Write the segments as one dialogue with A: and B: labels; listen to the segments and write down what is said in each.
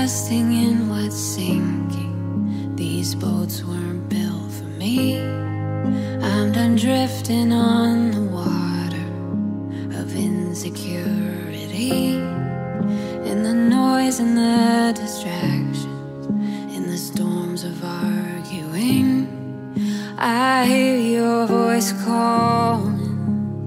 A: trusting in what's sinking. These boats weren't built for me. I'm done drifting on the water of insecurity, in the noise and the distractions, in the storms of arguing. I hear your voice calling,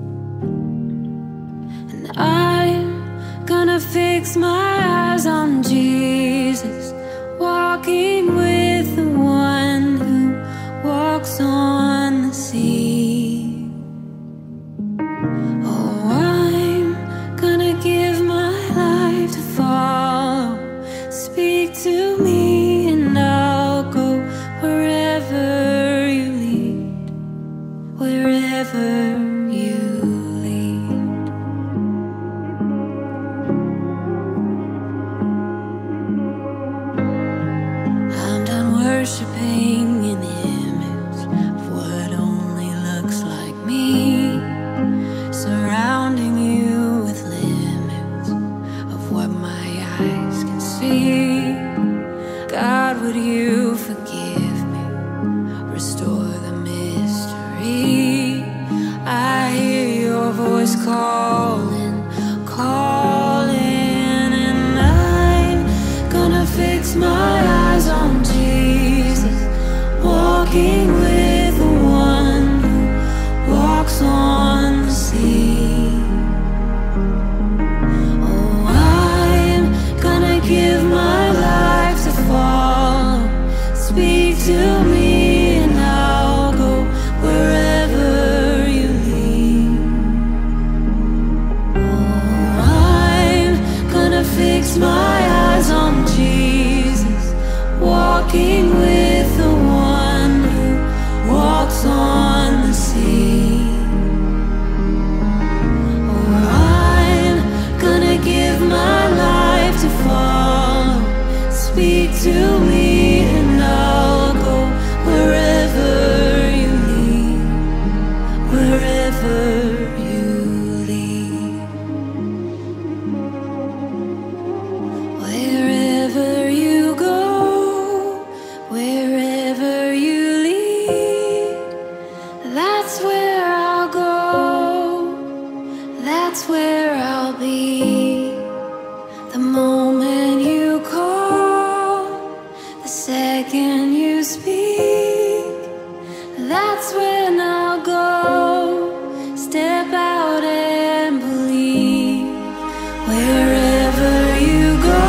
A: and I'm gonna fix my eyes on Jesus, walking with the one who walks on the sea. Oh, I'm gonna give my life to follow. Speak to me and I'll go wherever you lead, wherever you lead. I'm done worshiping an image of what only looks like me, surrounding you with limits of what my eyes can see. God, would you forgive me, restore the mystery? I hear your voice calling, calling, and I'm gonna fix my eyes on Jesus, walking with the one who walks on the sea. Oh, I'm gonna give my life to follow. Speak to me and I'll go wherever you lead. Oh, I'm gonna fix my eyes on Jesus, walking with the one who walks on the sea. Oh, I'm gonna give my life to follow. Speak to me and I'll go wherever you lead, wherever you lead. Wherever you go, wherever you lead, that's where I'll go, that's where I'll be. The moment you call, the second you speak, that's when I'll go. Step out and believe. Wherever you go,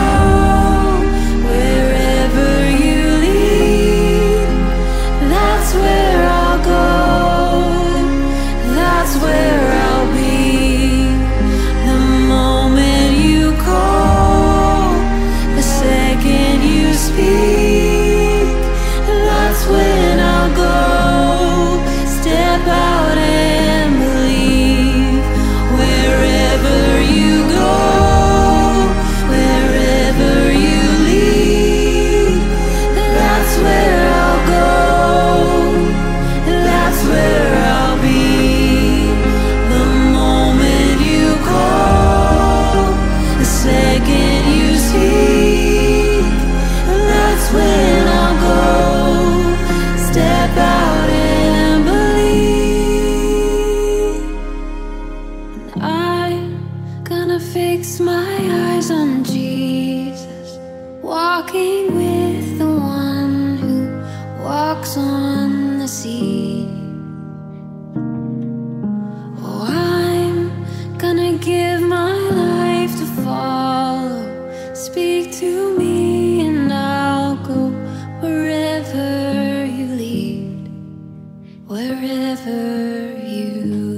A: wherever you lead, that's where I'll go, that's where I'll be. The moment you call, the second you speak, that's when I'll go. Step out and believe. Wherever you go, wherever you lead, that's where I'll go, that's where I'll be. The moment you call, the second you speak, that's when I'll go. Step out and believe. And I'm gonna fix my eyes on Jesus, walking with the one who walks on the sea. Oh, I'm gonna give my life to follow. Speak to me and I'll go wherever you lead, wherever you